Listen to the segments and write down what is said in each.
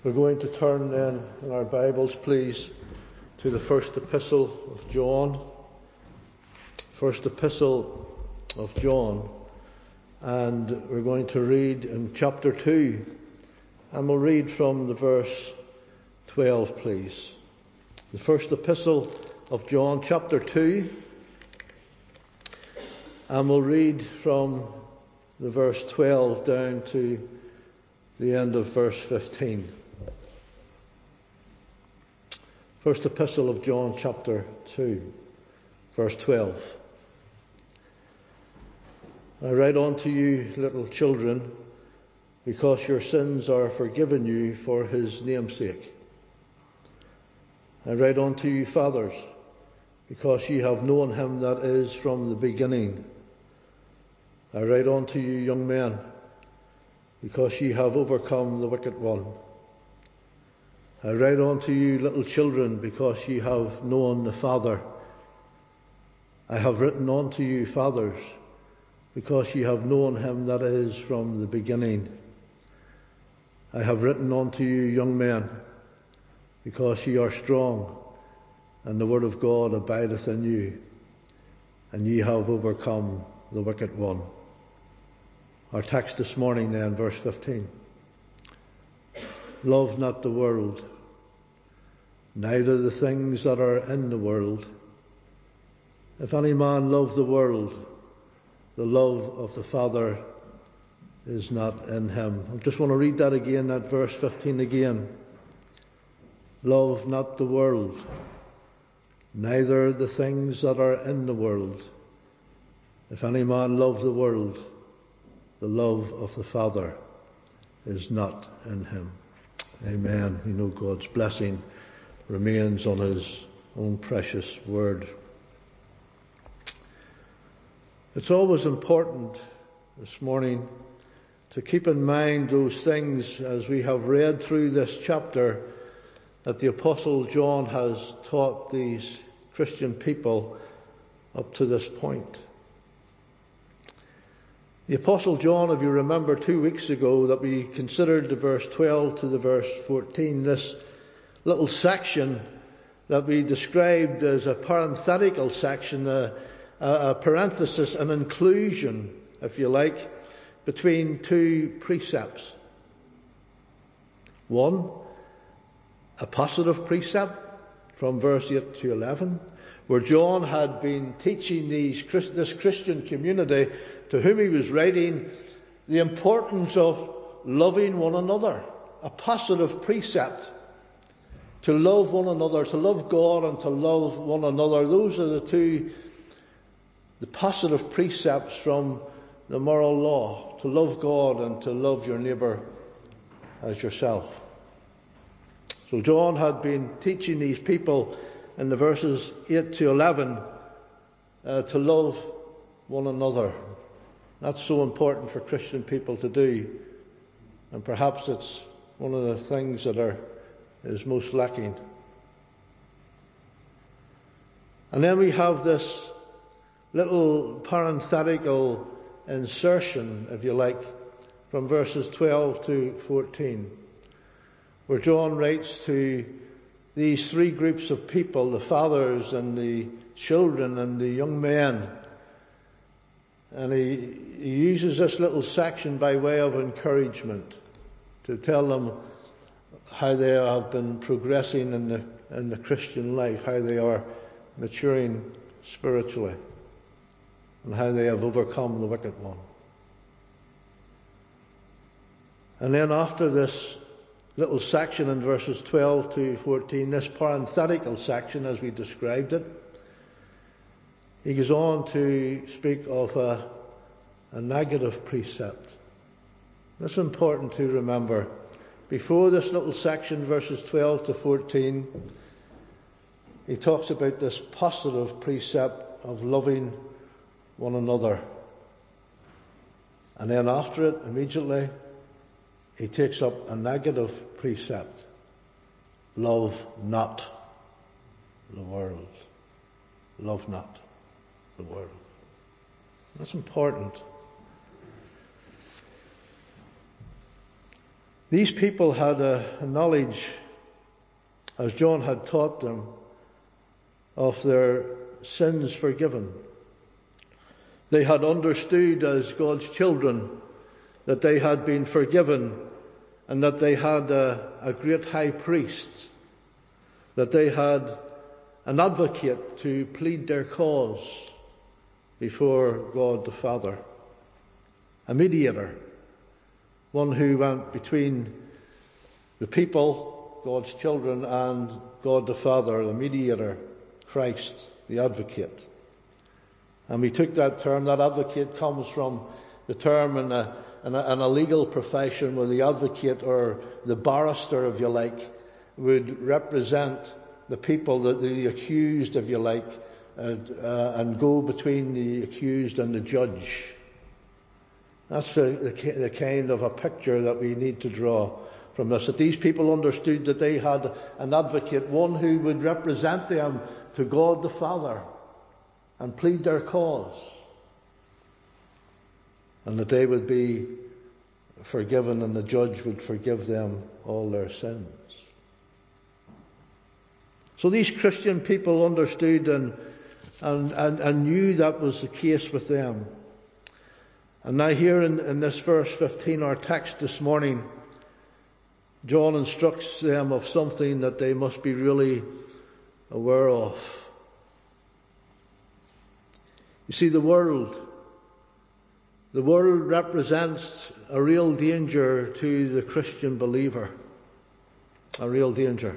We're going to turn then in our Bibles, please, to the first epistle of John. First epistle of John. And we're going to read in chapter 2. And we'll read from the verse 12, please. The first epistle of John, chapter 2. And we'll read from the verse 12 down to the end of verse 15. First epistle of John, chapter 2, verse 12. I write unto you, little children, because your sins are forgiven you for his name's sake. I write unto you, fathers, because ye have known him that is from the beginning. I write unto you, young men, because ye have overcome the wicked one. I write unto you, little children, because ye have known the Father. I have written unto you, fathers, because ye have known him that is from the beginning. I have written unto you, young men, because ye are strong, and the word of God abideth in you, and ye have overcome the wicked one. Our text this morning then, verse 15. Love not the world, neither the things that are in the world. If any man love the world, the love of the Father is not in him. I just want to read that again, that verse 15 again. Love not the world, neither the things that are in the world. If any man love the world, the love of the Father is not in him. Amen. You know God's blessing remains on his own precious word. It's always important this morning to keep in mind those things as we have read through this chapter that the Apostle John has taught these Christian people up to this point. The Apostle John, if you remember 2 weeks ago, that we considered the verse 12 to the verse 14, this little section that we described as a parenthetical section, a parenthesis, an inclusion, if you like, between two precepts. One, a positive precept from verse 8 to 11, where John had been teaching this Christian community to whom he was writing the importance of loving one another. A positive precept. To love one another, to love God and to love one another. Those are the positive precepts from the moral law. To love God and to love your neighbour as yourself. So John had been teaching these people in the verses 8 to 11 to love one another. That's so important for Christian people to do. And perhaps it's one of the things that is most lacking. And then we have this little parenthetical insertion, if you like, from verses 12 to 14, where John writes to these three groups of people, the fathers and the children and the young men. And he uses this little section by way of encouragement to tell them how they have been progressing in the Christian life, how they are maturing spiritually, and how they have overcome the wicked one. And then after this little section in verses 12 to 14, this parenthetical section as we described it, he goes on to speak of a negative precept. That's important to remember. Before this little section, verses 12 to 14, he talks about this positive precept of loving one another. And then after it, immediately, he takes up a negative precept. Love not the world. Love not the world. That's important. These people had a knowledge, as John had taught them, of their sins forgiven. They had understood as God's children that they had been forgiven and that they had a great high priest, that they had an advocate to plead their cause before God the Father, a mediator, one who went between the people, God's children, and God the Father, the mediator, Christ, the advocate. And we took that term. That advocate comes from the term in a legal profession where the advocate, or the barrister, if you like, would represent the people, the accused, if you like, and go between the accused and the judge. That's the kind of a picture that we need to draw from this. That these people understood that they had an advocate, one who would represent them to God the Father and plead their cause, and that they would be forgiven and the judge would forgive them all their sins. So these Christian people understood and knew that was the case with them. And now here in this verse 15, our text this morning, John instructs them of something that they must be really aware of. You see, the world represents a real danger to the Christian believer. A real danger.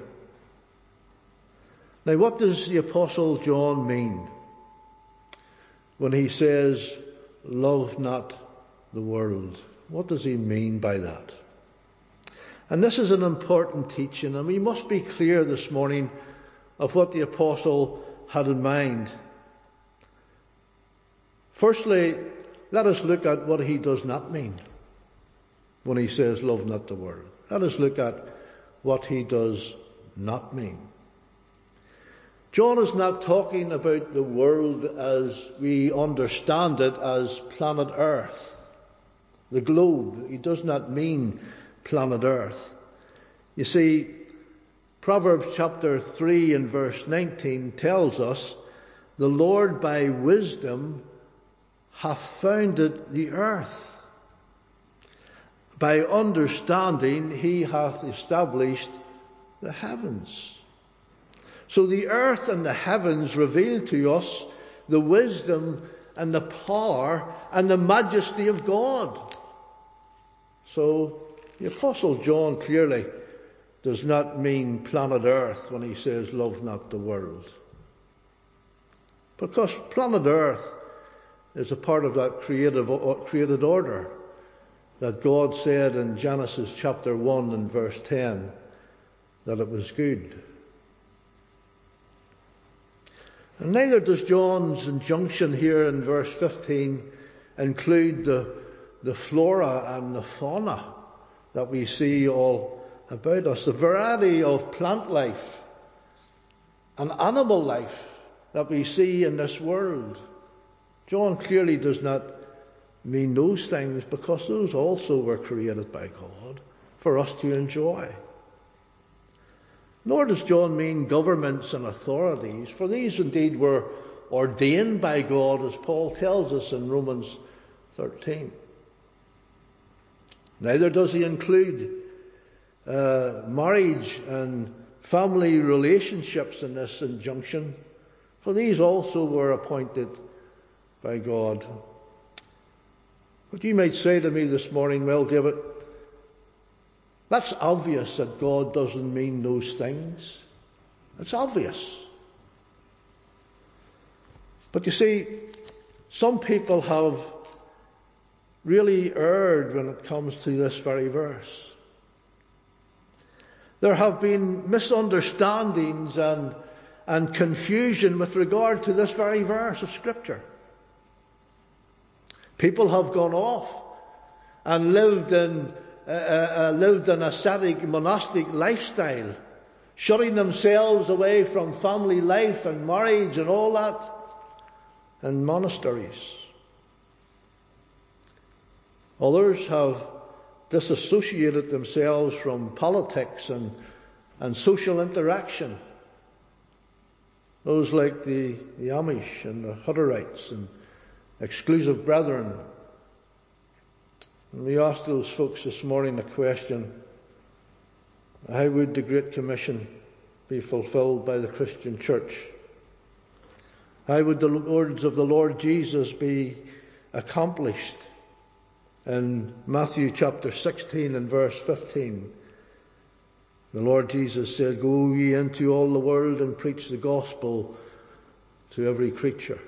Now, what does the Apostle John mean when he says, love not the world? What does he mean by that? And this is an important teaching, and we must be clear this morning of what the Apostle had in mind. Firstly, let us look at what he does not mean when he says, love not the world. Let us look at what he does not mean. John is not talking about the world as we understand it as planet Earth, the globe. He does not mean planet Earth. You see, Proverbs chapter 3 and verse 19 tells us, the Lord by wisdom hath founded the earth. By understanding he hath established the heavens. So the earth and the heavens reveal to us the wisdom and the power and the majesty of God. So the Apostle John clearly does not mean planet Earth when he says, love not the world. Because planet Earth is a part of that created order that God said in Genesis chapter 1 and verse 10 that it was good. And neither does John's injunction here in verse 15 include the flora and the fauna that we see all about us, the variety of plant life and animal life that we see in this world. John clearly does not mean those things, because those also were created by God for us to enjoy. Nor does John mean governments and authorities, for these indeed were ordained by God, as Paul tells us in Romans 13. Neither does he include marriage and family relationships in this injunction, for these also were appointed by God. But you might say to me this morning, well, David, that's obvious that God doesn't mean those things. It's obvious. But you see, some people have really erred when it comes to this very verse. There have been misunderstandings and confusion with regard to this very verse of Scripture. People have gone off and lived an ascetic, monastic lifestyle, shutting themselves away from family life and marriage and all that in monasteries. Others have disassociated themselves from politics and social interaction. Those like the Amish and the Hutterites and exclusive brethren. And we asked those folks this morning a question: how would the Great Commission be fulfilled by the Christian church? How would the words of the Lord Jesus be accomplished? In Matthew chapter 16 and verse 15, the Lord Jesus said, "Go ye into all the world and preach the gospel to every creature."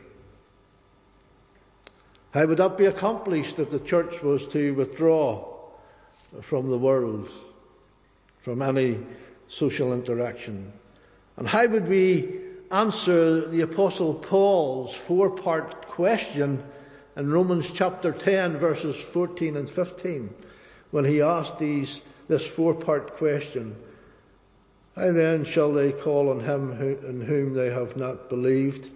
How would that be accomplished if the church was to withdraw from the world, from any social interaction? And how would we answer the Apostle Paul's four-part question in Romans chapter 10 verses 14 and 15, when he asked this four-part question: how then shall they call on him in whom they have not believed?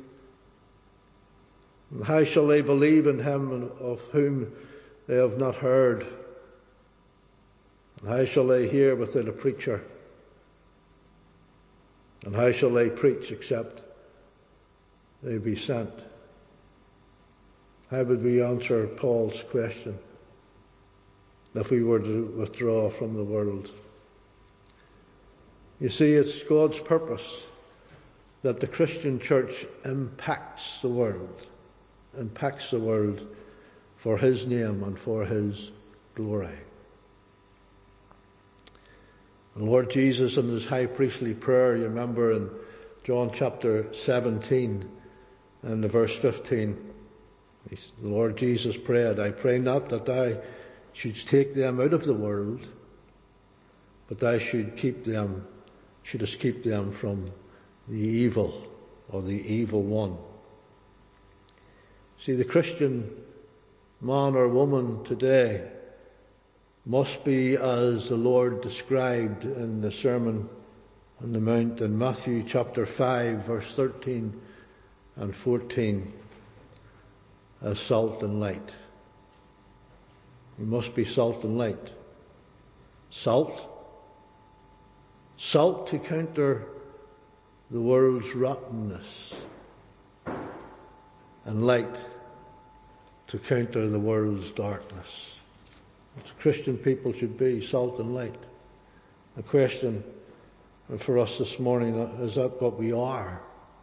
And how shall they believe in him of whom they have not heard? And how shall they hear without a preacher? And how shall they preach except they be sent? How would we answer Paul's question if we were to withdraw from the world? You see, it's God's purpose that the Christian church impacts the world for His name and for His glory. And Lord Jesus, in His high priestly prayer, you remember in John chapter 17 and the verse 15, the Lord Jesus prayed, "I pray not that thou shouldst take them out of the world, but thou shouldst keep them from the evil," or the evil one. See, the Christian man or woman today must be as the Lord described in the Sermon on the Mount in Matthew chapter 5 verse 13 and 14, as salt and light. You must be salt and light. Salt to counter the world's rottenness, and light to counter the world's darkness. As Christian people should be, salt and light. The question for us this morning, is that what we are?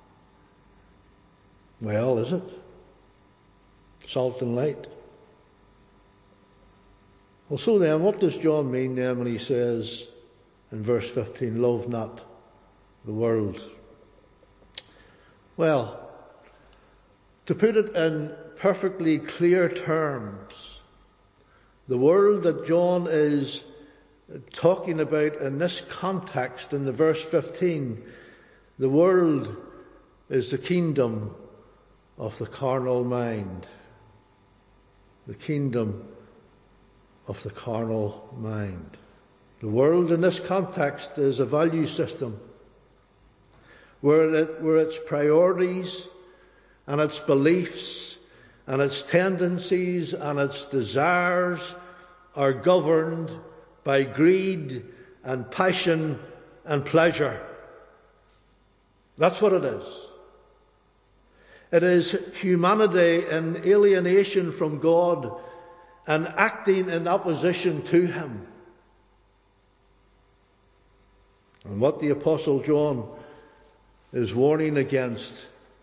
Well, is it? Salt and light. Well, so then, what does John mean then when he says in verse 15, "Love not the world"? Well, to put it in perfectly clear terms, the world that John is talking about in this context, in the verse 15, the world is the kingdom of the carnal mind. The kingdom of the carnal mind. The world in this context is a value system where its priorities and its beliefs and its tendencies and its desires are governed by greed and passion and pleasure. That's what it is. It is humanity in alienation from God and acting in opposition to Him. And what the Apostle John is warning against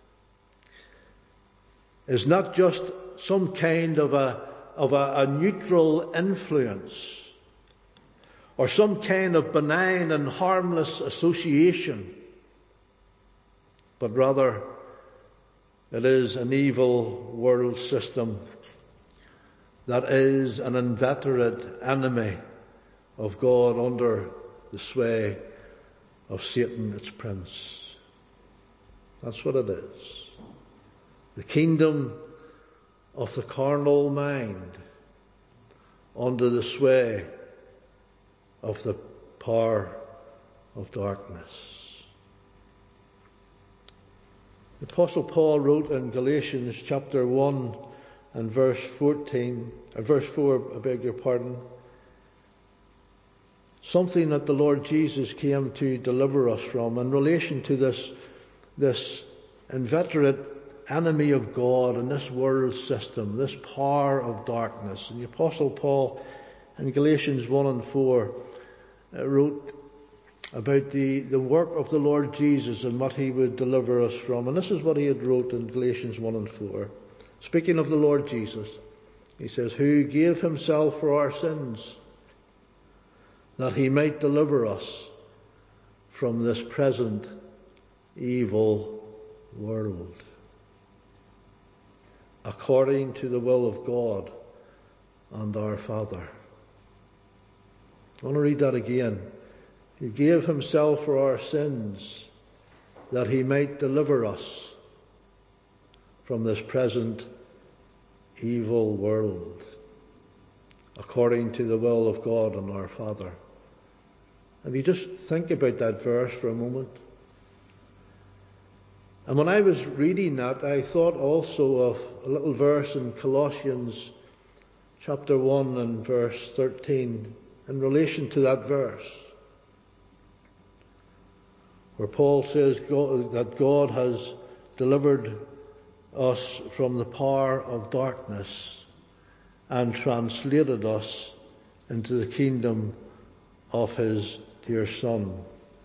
is not just some kind of a neutral influence or some kind of benign and harmless association, but rather it is an evil world system that is an inveterate enemy of God under the sway of Satan, its prince. That's what it is. The kingdom of the carnal mind under the sway of the power of darkness. The Apostle Paul wrote in Galatians chapter 1 and verse 4, something that the Lord Jesus came to deliver us from in relation to this inveterate enemy of God and this world system, this power of darkness. And the Apostle Paul in Galatians 1 and 4 wrote about the work of the Lord Jesus and what he would deliver us from. And this is what he had wrote in Galatians 1 and 4. Speaking of the Lord Jesus, he says, who gave himself for our sins, that he might deliver us from this present evil world, according to the will of God and our Father. I want to read that again. He gave himself for our sins, that he might deliver us from this present evil world, according to the will of God and our Father. If you just think about that verse for a moment. And when I was reading that, I thought also of a little verse in Colossians chapter 1 and verse 13 in relation to that verse, where Paul says that God has delivered us from the power of darkness and translated us into the kingdom of his dear Son.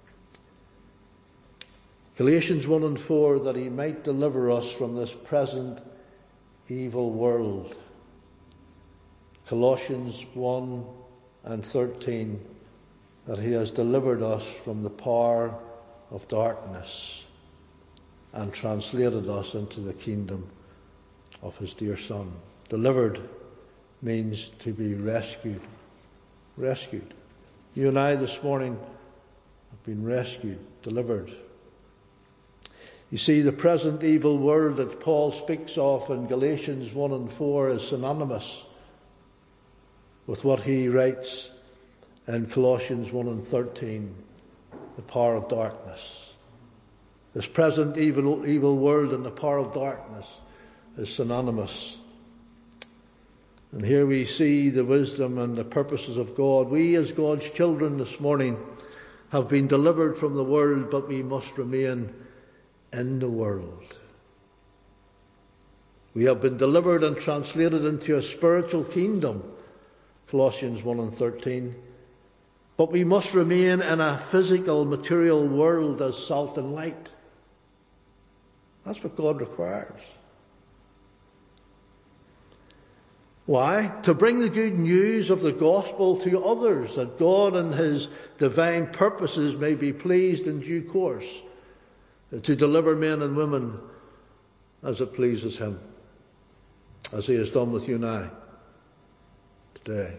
Galatians 1 and 4, that he might deliver us from this present evil world. Colossians 1 and 13, that he has delivered us from the power of darkness and translated us into the kingdom of his dear Son. Delivered means to be rescued. Rescued. You and I this morning have been rescued, delivered. You see, the present evil world that Paul speaks of in Galatians 1 and 4 is synonymous with what he writes in Colossians 1 and 13, the power of darkness. This present evil world and the power of darkness is synonymous. And here we see the wisdom and the purposes of God. We as God's children this morning have been delivered from the world, but we must remain in the world. We have been delivered and translated into a spiritual kingdom, Colossians 1 and 13. But we must remain in a physical, material world as salt and light. That's what God requires. Why? To bring the good news of the gospel to others, that God and his divine purposes may be pleased in due course to deliver men and women as it pleases him, as he has done with you and I today.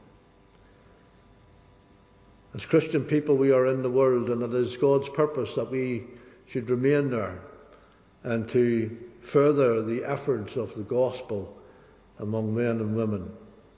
As Christian people, we are in the world, and it is God's purpose that we should remain there and to further the efforts of the gospel among men and women.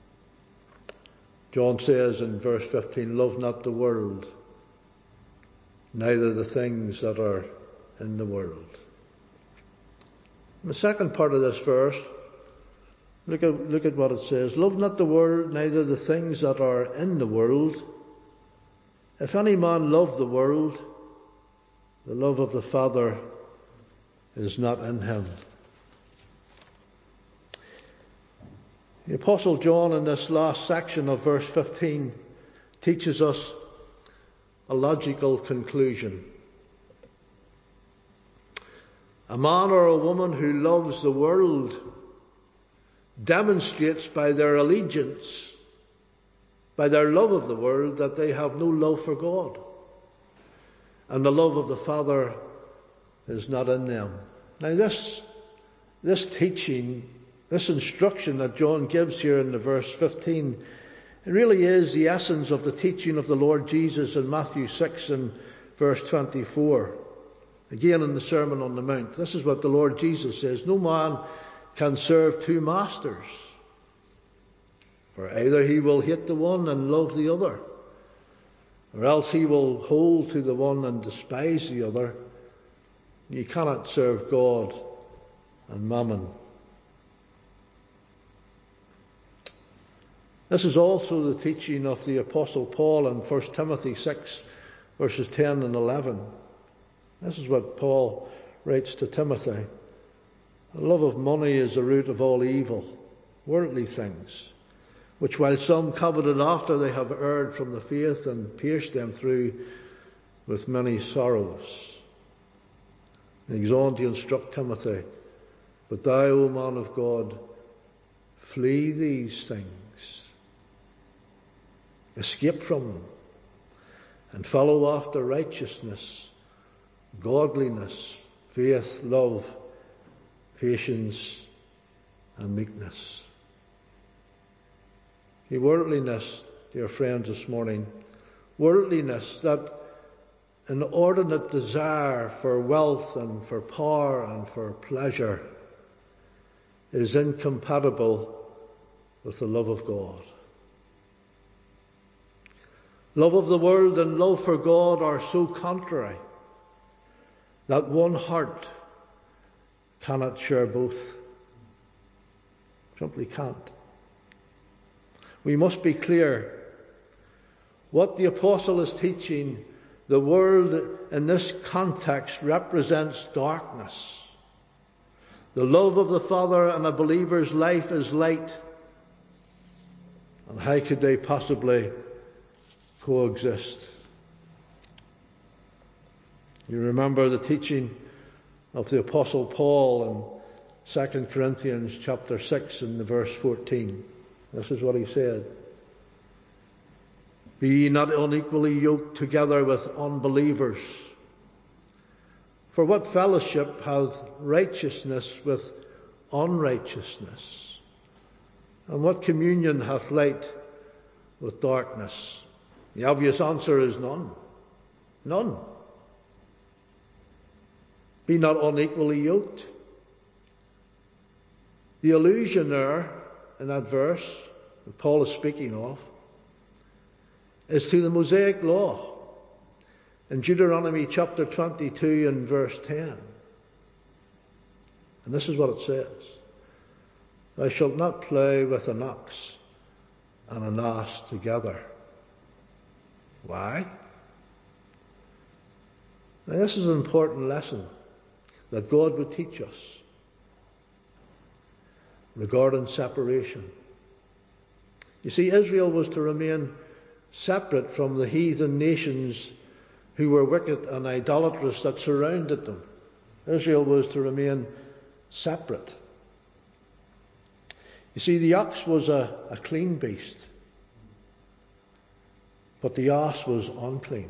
John says in verse 15, love not the world, neither the things that are in the world. In the second part of this verse, look at what it says. Love not the world, neither the things that are in the world. If any man love the world, the love of the Father is not in him. The Apostle John in this last section of verse 15 teaches us a logical conclusion. A man or a woman who loves the world demonstrates by their allegiance, by their love of the world, that they have no love for God. And the love of the Father is not in them. Now this teaching, this instruction that John gives here in the verse 15, it really is the essence of the teaching of the Lord Jesus in Matthew 6 and verse 24. Again in the Sermon on the Mount. This is what the Lord Jesus says. No man can serve two masters. For either he will hate the one and love the other, or else he will hold to the one and despise the other. You cannot serve God and mammon. This is also the teaching of the Apostle Paul in 1 Timothy 6, verses 10 and 11. This is what Paul writes to Timothy. The love of money is the root of all evil, worldly things, which while some coveted after, they have erred from the faith and pierced them through with many sorrows. And he goes on to instruct Timothy, but thou, O man of God, flee these things. Escape from them and follow after righteousness, godliness, faith, love, patience, and meekness. The worldliness, dear friends, this morning, worldliness, that inordinate desire for wealth and for power and for pleasure, is incompatible with the love of God. Love of the world and love for God are so contrary that one heart cannot share both. Simply can't. We must be clear. What the apostle is teaching, the world in this context represents darkness. The love of the Father in a believer's life is light. And how could they possibly coexist? You remember the teaching of the Apostle Paul in 2 Corinthians chapter 6 and verse 14. This is what he said. Be ye not unequally yoked together with unbelievers. For what fellowship hath righteousness with unrighteousness? And what communion hath light with darkness? The obvious answer is none. None. Be not unequally yoked. The allusion there in that verse that Paul is speaking of is to the Mosaic law in Deuteronomy chapter 22 and verse 10. And this is what it says. Thou shalt not play with an ox and an ass together. Why? Now, this is an important lesson that God would teach us regarding separation. You see, Israel was to remain separate from the heathen nations who were wicked and idolatrous that surrounded them. Israel was to remain separate. You see, the ox was a clean beast, but the ass was unclean.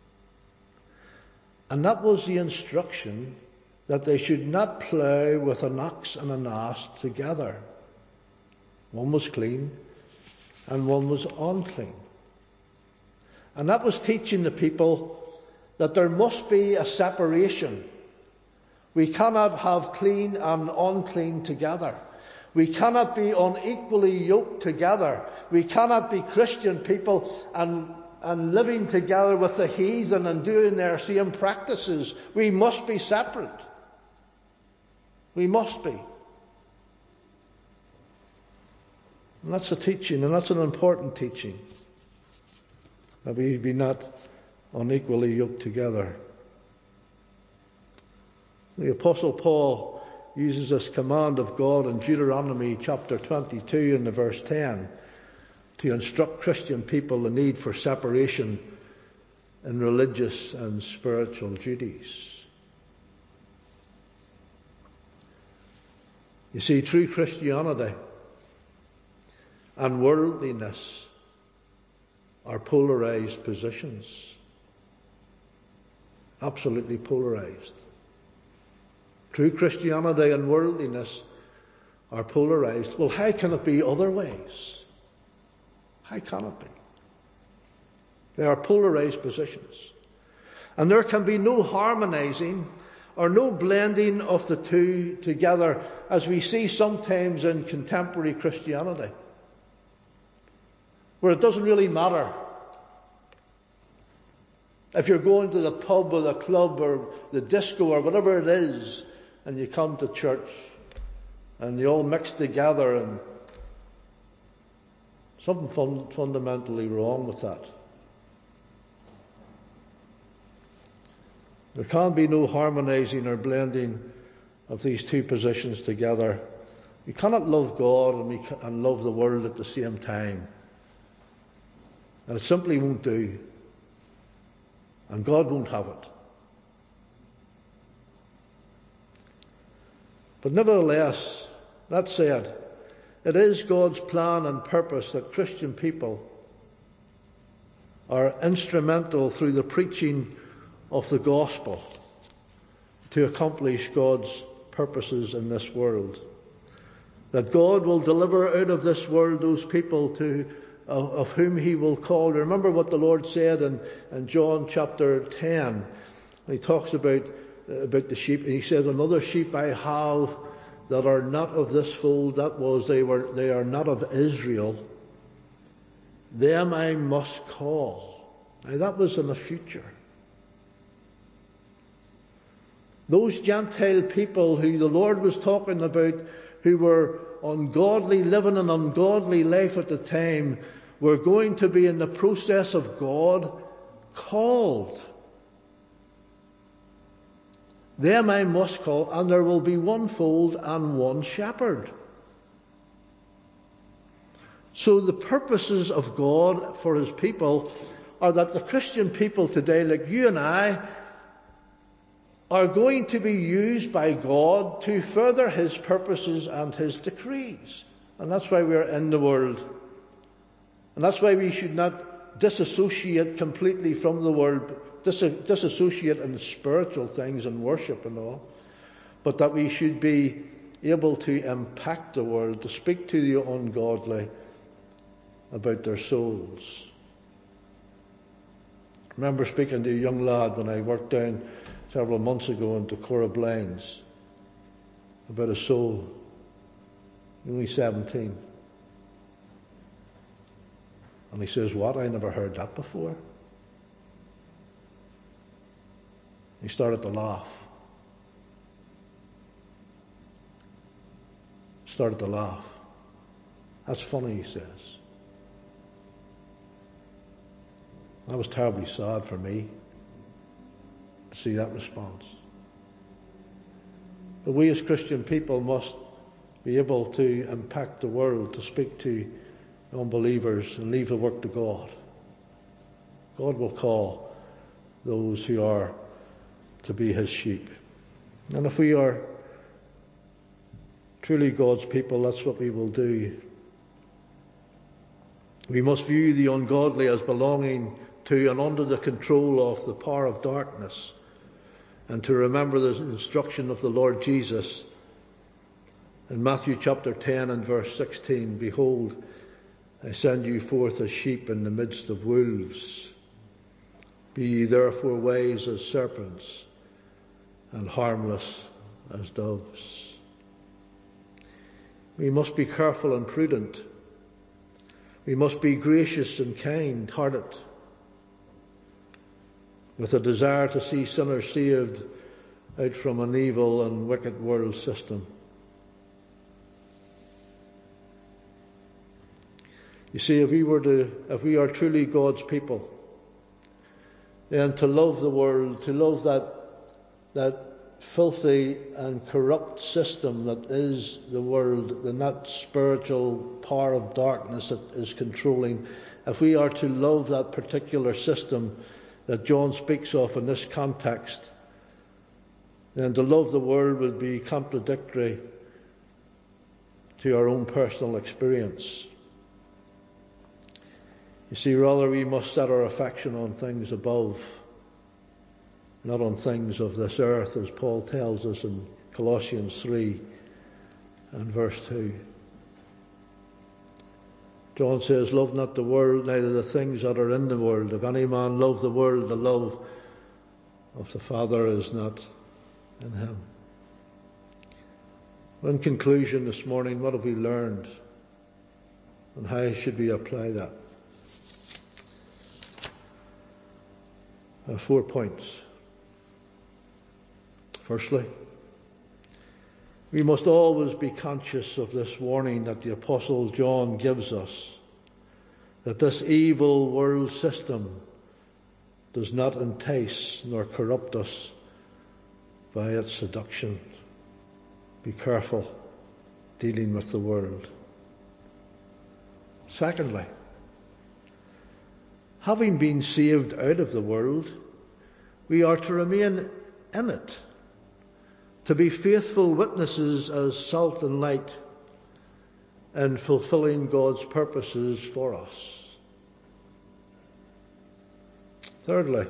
And that was the instruction, that they should not plough with an ox and an ass together. One was clean and one was unclean. And that was teaching the people that there must be a separation. We cannot have clean and unclean together. We cannot be unequally yoked together. We cannot be Christian people and living together with the heathen and doing their same practices. We must be separate. We must be. And that's a teaching, and that's an important teaching, that we be not unequally yoked together. The Apostle Paul uses this command of God in Deuteronomy chapter 22 and verse 10 to instruct Christian people the need for separation in religious and spiritual duties. You see, true Christianity and worldliness are polarized positions. Absolutely polarized. True Christianity and worldliness are polarized. Well, how can it be otherwise? How can it be? They are polarized positions. And there can be no harmonizing or no blending of the two together, as we see sometimes in contemporary Christianity, where it doesn't really matter if you're going to the pub or the club or the disco or whatever it is, and you come to church and you all mix together, and Something fundamentally wrong with that. There can be no harmonizing or blending of these two positions together. You cannot love God and love the world at the same time. And it simply won't do. And God won't have it. But nevertheless, that said, it is God's plan and purpose that Christian people are instrumental through the preaching of the gospel to accomplish God's purposes in this world. That God will deliver out of this world those people of whom He will call. Remember what the Lord said in John chapter 10. He talks about the sheep, and He says, "Another sheep I have that are not of this fold." That was, they are not of Israel. "Them I must call." Now that was in the future. Those Gentile people who the Lord was talking about, who were ungodly, living an ungodly life at the time, were going to be in the process of God called. Them I must call, and there will be one fold and one shepherd. So the purposes of God for His people are that the Christian people today, like you and I, are going to be used by God to further His purposes and His decrees. And that's why we're in the world. And that's why we should not disassociate completely from the world, disassociate in the spiritual things and worship and all, but that we should be able to impact the world, to speak to the ungodly about their souls. I remember speaking to a young lad when I worked down several months ago in Decorah Blinds about a soul, only 17. And he says, "What? I never heard that before." He started to laugh. "That's funny," he says. That was terribly sad for me to see that response. But we as Christian people must be able to impact the world, to speak to unbelievers and leave the work to God. God will call those who are to be His sheep. And if we are truly God's people, that's what we will do. We must view the ungodly as belonging to and under the control of the power of darkness, and to remember the instruction of the Lord Jesus in Matthew chapter 10 and verse 16, "Behold, I send you forth as sheep in the midst of wolves. Be ye therefore wise as serpents and harmless as doves." We must be careful and prudent. We must be gracious and kind-hearted, with a desire to see sinners saved out from an evil and wicked world system. You see, if we are truly God's people, then to love the world, to love that filthy and corrupt system that is the world, and that spiritual power of darkness that is controlling, if we are to love that particular system that John speaks of in this context, then to love the world would be contradictory to our own personal experience. You see, rather we must set our affection on things above, not on things of this earth, as Paul tells us in Colossians 3 and verse 2. John says, "Love not the world, neither the things that are in the world. If any man love the world, the love of the Father is not in him." In conclusion this morning, what have we learned? And how should we apply that? 4 points. Firstly, we must always be conscious of this warning that the Apostle John gives us that this evil world system does not entice nor corrupt us by its seduction. Be careful dealing with the world. Secondly, having been saved out of the world, we are to remain in it, to be faithful witnesses as salt and light in fulfilling God's purposes for us. Thirdly,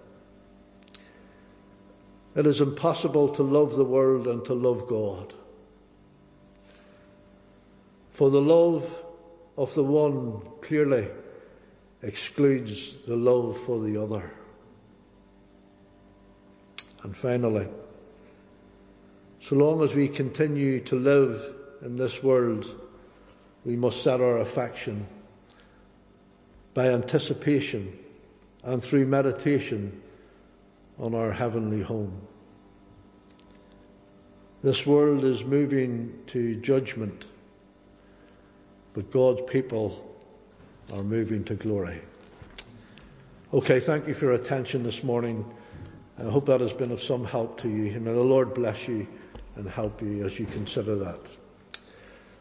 it is impossible to love the world and to love God. For the love of the one clearly excludes the love for the other. And finally, so long as we continue to live in this world, we must set our affection by anticipation and through meditation on our heavenly home. This world is moving to judgment, but God's people are moving to glory. Okay, thank you for your attention this morning. I hope that has been of some help to you. And may the Lord bless you and help you as you consider that.